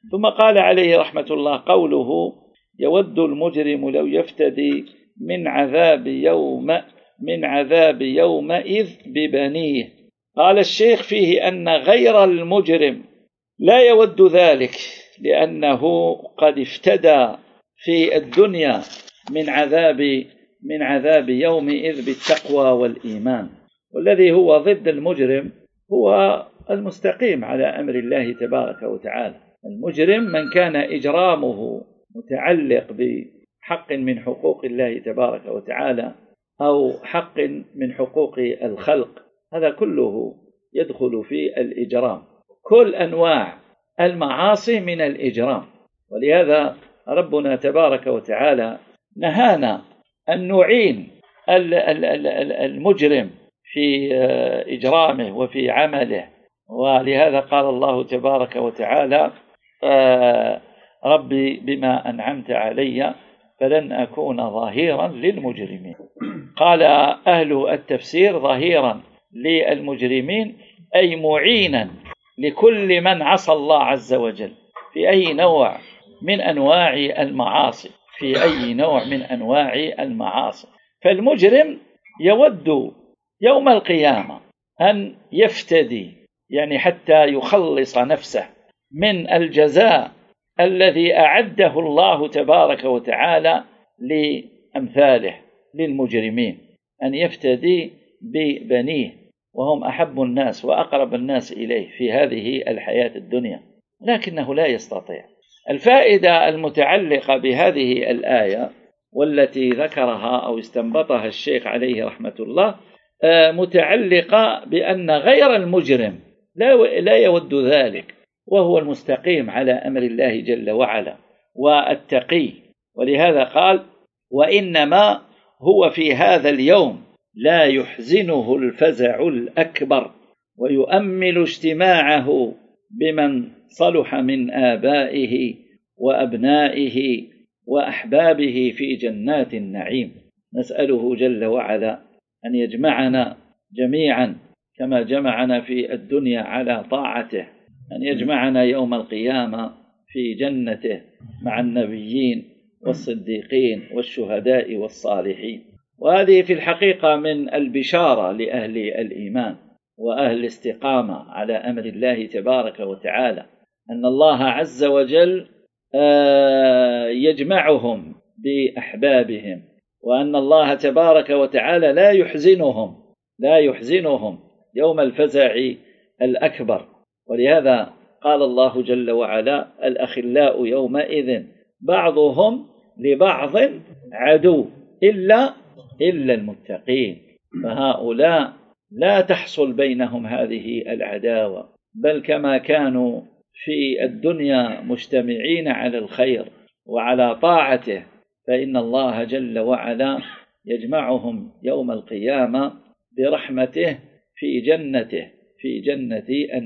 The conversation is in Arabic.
ثم قال عليه رحمة الله قوله: يود المجرم لو يفتدي من عذاب يومئذ ببنيه. قال الشيخ فيه أن غير المجرم لا يود ذلك، لأنه قد افتدى في الدنيا من عذاب يومئذ بالتقوى والإيمان، والذي هو ضد المجرم هو المستقيم على أمر الله تبارك وتعالى. المجرم من كان إجرامه متعلق بحق من حقوق الله تبارك وتعالى أو حق من حقوق الخلق، هذا كله يدخل في الإجرام، كل أنواع المعاصي من الإجرام. ولهذا ربنا تبارك وتعالى نهانا أن نعين المجرم في إجرامه وفي عمله. ولهذا قال الله تبارك وتعالى: ربي بما أنعمت علي فلن أكون ظهيرا للمجرمين. قال أهل التفسير: ظهيرا للمجرمين أي معينا لكل من عصى الله عز وجل في أي نوع من أنواع المعاصي. فالمجرم يود يوم القيامة أن يفتدي، يعني حتى يخلص نفسه من الجزاء الذي أعده الله تبارك وتعالى لأمثاله للمجرمين، أن يفتدي ببنيه وهم أحب الناس وأقرب الناس إليه في هذه الحياة الدنيا، لكنه لا يستطيع. الفائدة المتعلقة بهذه الآية والتي ذكرها أو استنبطها الشيخ عليه رحمة الله متعلقة بأن غير المجرم لا يود ذلك، وهو المستقيم على أمر الله جل وعلا والتقي. ولهذا قال: وإنما هو في هذا اليوم لا يحزنه الفزع الأكبر ويؤمل اجتماعه بمن صلح من آبائه وأبنائه وأحبابه في جنات النعيم. نسأله جل وعلا أن يجمعنا جميعا كما جمعنا في الدنيا على طاعته، أن يجمعنا يوم القيامة في جنته مع النبيين والصديقين والشهداء والصالحين. وهذه في الحقيقة من البشارة لأهل الإيمان وأهل الاستقامة على أمر الله تبارك وتعالى، أن الله عز وجل يجمعهم بأحبابهم، وأن الله تبارك وتعالى لا يحزنهم يوم الفزع الأكبر. ولهذا قال الله جل وعلا: الأخلاء يومئذ بعضهم لبعض عدو إلا المتقين. فهؤلاء لا تحصل بينهم هذه العداوة، بل كما كانوا في الدنيا مجتمعين على الخير وعلى طاعته، فإن الله جل وعلا يجمعهم يوم القيامة برحمته في جنته